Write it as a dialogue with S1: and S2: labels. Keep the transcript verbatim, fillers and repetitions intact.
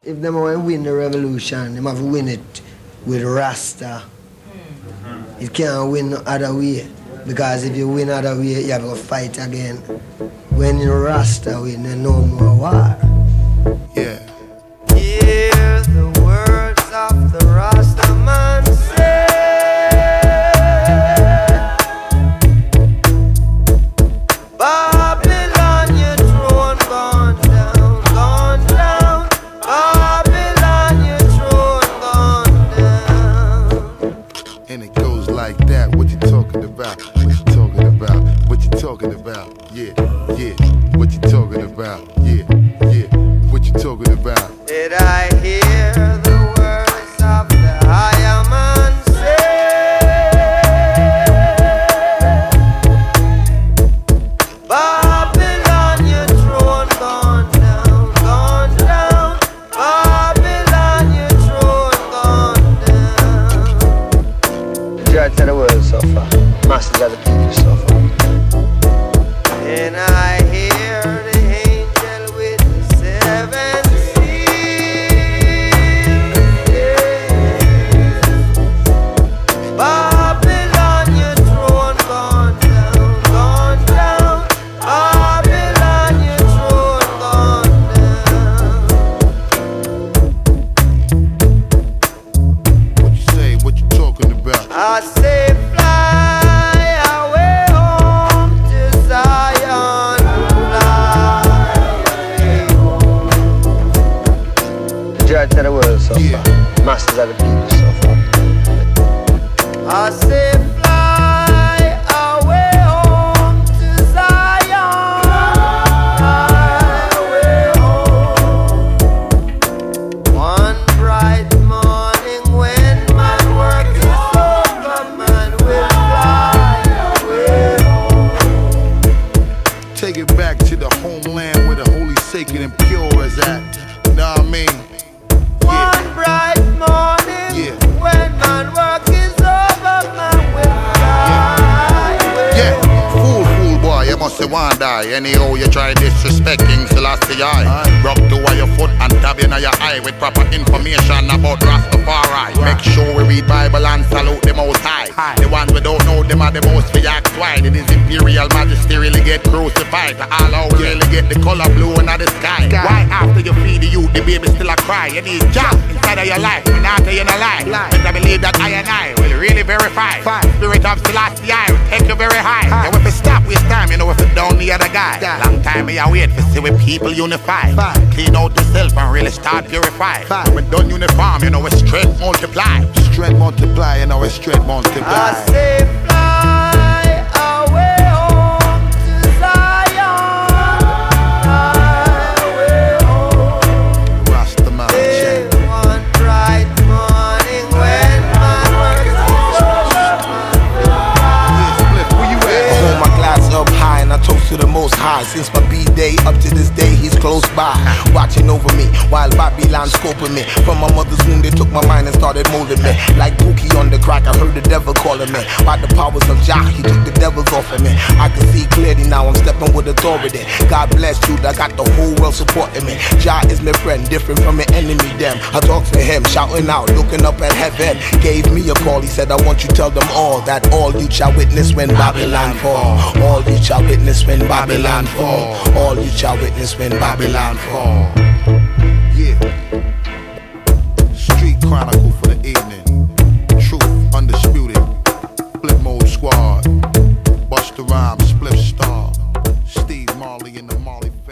S1: If them want to win the revolution, them have to win it with Rasta. Mm. It can't win no other way. Because if you win other way, you have to fight again. When you Rasta win, there's no more war.
S2: Yeah.
S3: Hear the words of the Rasta man say. Babylon, your throne gone down, gone down. Babylon, your throne gone down.
S2: And it goes like that. What you talking about? What you talking about? What you talking about? Yeah, yeah. What you talking about? Yeah, yeah. What you talking about?
S3: Did I hear the words of the higher man say? Babylon, your throne gone down, gone down. Babylon, your throne gone down.
S1: The judge of the world suffer. Masters of the people suffer.
S3: And I hear the angel with the seven seals. Babylon, your throne gone down, gone down. Babylon, your throne gone down.
S2: What you say? What you talking about?
S3: I say fly away home to Zion, fly.
S1: The judge of the world suffer.
S2: Yeah.
S1: Masters of the people suffer.
S3: I say fly away home to Zion, fly away home. One bright morning when my work is over, man will fly away home.
S2: Take it back to the homeland where the holy, sacred, and pure is at. Know what I mean?
S3: One bright morning
S2: Yeah.
S3: when man work is over, man will fly away
S4: Yeah,
S3: home.
S4: fool, fool boy, you must say one die. Anyhow, you try disrespecting Selassie I. Rub to your foot and tap in your eye with proper information about Rastafari. Make sure we read Bible and salute the Most High. The ones we don't know, them are the most for act why. Did his imperial majesty really get crucified? To all out really get the color blue in the sky. Why after you feed the youth, the baby still a cry? You need Jah inside of your life, and after you no lie. Better believe that I and I will really verify. Spirit of Selassie I will take you very high. And if it stop, waste time, you know if it down the other guy. Long time me I wait for see when people unify. Clean out yourself and really start purify. When we done uniform, you know it's strength multiply.
S2: Strength multiply, you know it's strength
S3: I
S2: multiply.
S3: say fly away home to Zion, fly away home.
S2: Rasta man,
S3: Hey,
S2: check.
S3: one bright morning when my work is over,
S2: Yeah, Spliff, where you
S5: I
S2: at?
S5: hold my glass up high and I toast to the Most High. Since my B-day up to this day, he's close by, watching over me while Babylon scoping me. From my mother's womb, they took my mind and started molding me. Like Pookie on the crack, I heard the devil calling me. By the powers of Jah, he took the devils off of me. I can see clearly now, I'm stepping with authority. God bless you, I got the whole world supporting me. Jah is my friend, different from my enemy, them. I talk to him, shouting out, looking up at heaven. Gave me a call, he said, I want you to tell them all that all you shall witness when Babylon fall. All you shall witness when Babylon fall. All you shall witness when Babylon fall.
S2: Yeah. Street Chronicle for the evening. Truth undisputed. Flip Mode Squad. Busta Rhymes, Spliff Star. Steve Marley in the Marley.